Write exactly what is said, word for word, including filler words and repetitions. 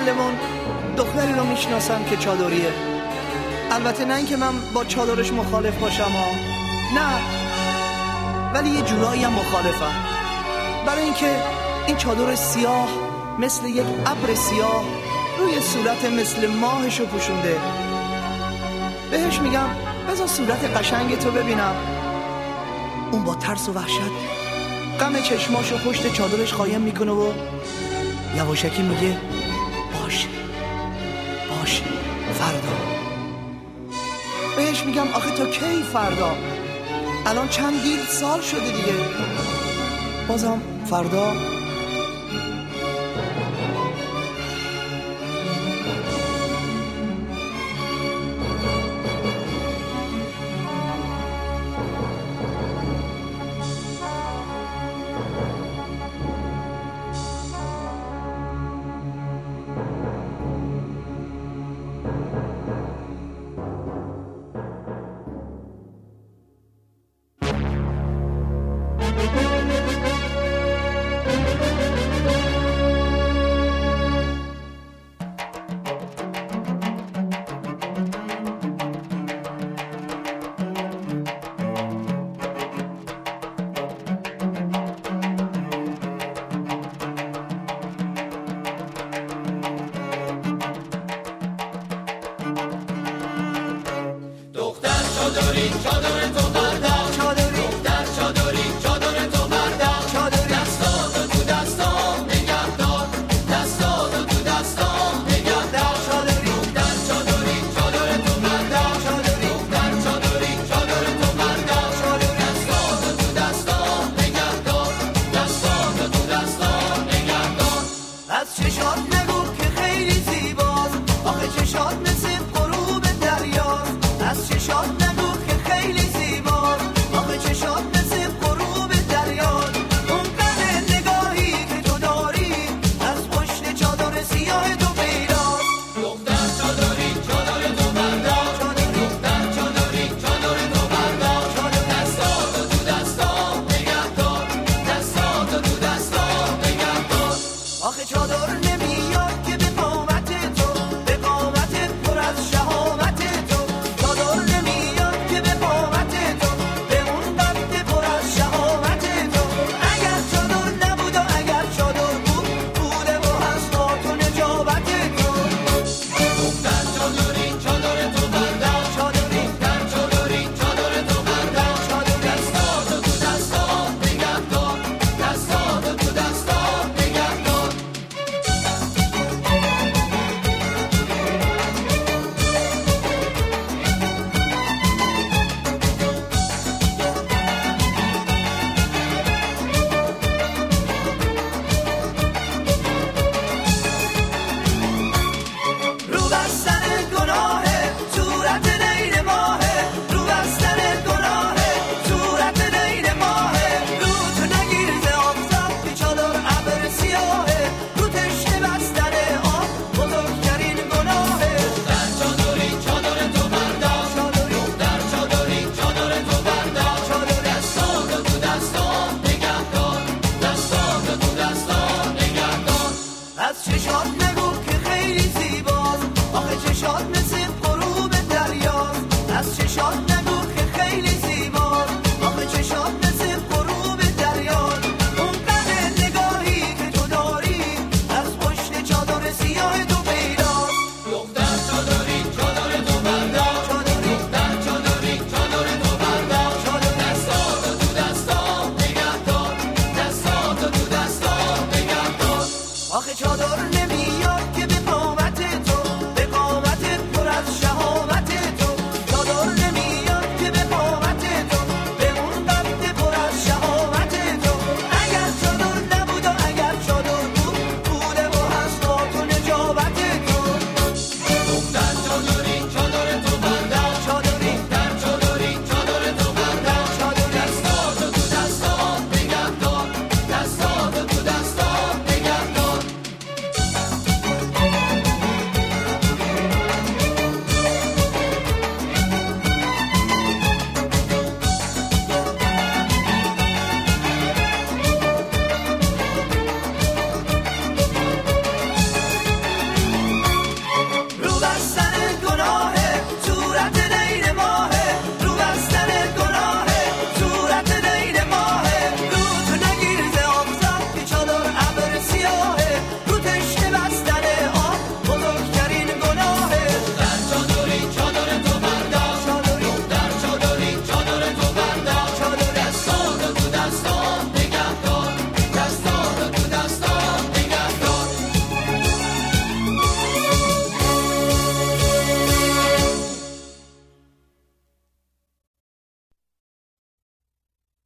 محلمون دختری رو میشناسم که چادریه. البته نه اینکه من با چادرش مخالف باشم ها، نه، ولی یه جورایی هم مخالفم. برای اینکه این چادر سیاه مثل یک ابر سیاه روی صورت مثل ماهشو پوشونده. بهش میگم بذار صورت قشنگ تو ببینم. اون با ترس و وحشت غم چشماشو پشت چادرش قایم میکنه و یواشکی میگه باشه باشه فردا. بهش میگم آخه تا کی فردا؟ الان چندین سال شده دیگه. بازم فردا. چادری چادری